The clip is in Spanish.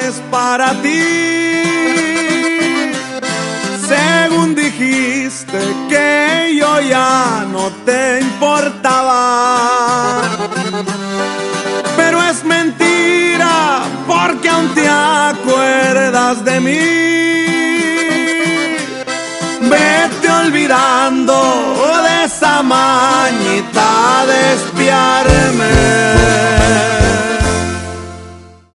es para ti. Según dijiste que yo ya no te importaba, pero es mentira porque aún te acuerdas de mí. Vete olvidando de esa mañita de espiarme.